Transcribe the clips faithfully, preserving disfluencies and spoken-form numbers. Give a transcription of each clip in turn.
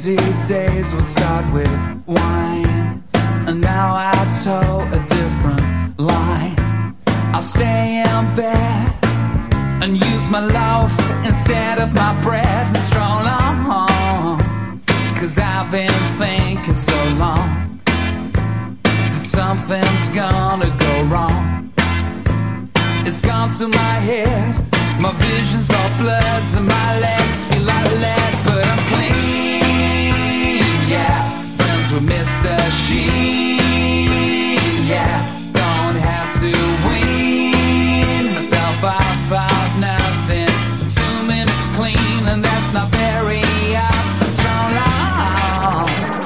Busy days would start with wine, and now I toe a different line. I'll stay in bed and use my loaf instead of my bread and stroll on home. Cause I've been thinking so long that something's gonna go wrong. It's gone to my head, my vision's all bloods and my legs feel like lead. But I'm clean, yeah, friends with Mister Sheen, yeah. Don't have to wean myself off of nothing. Two minutes clean and that's not very often. So long.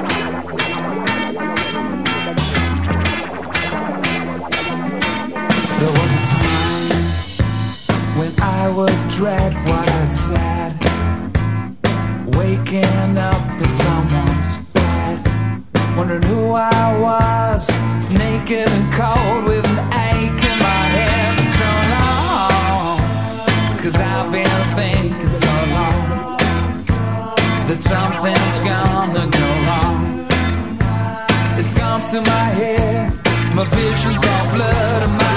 There was a time when I would dread what I'd said, waking up in someone's bed, wondering who I was, naked and cold with an ache in my head. So long, cause I've been thinking so long that something's gonna go wrong. It's gone to my head, my vision's all blurred and my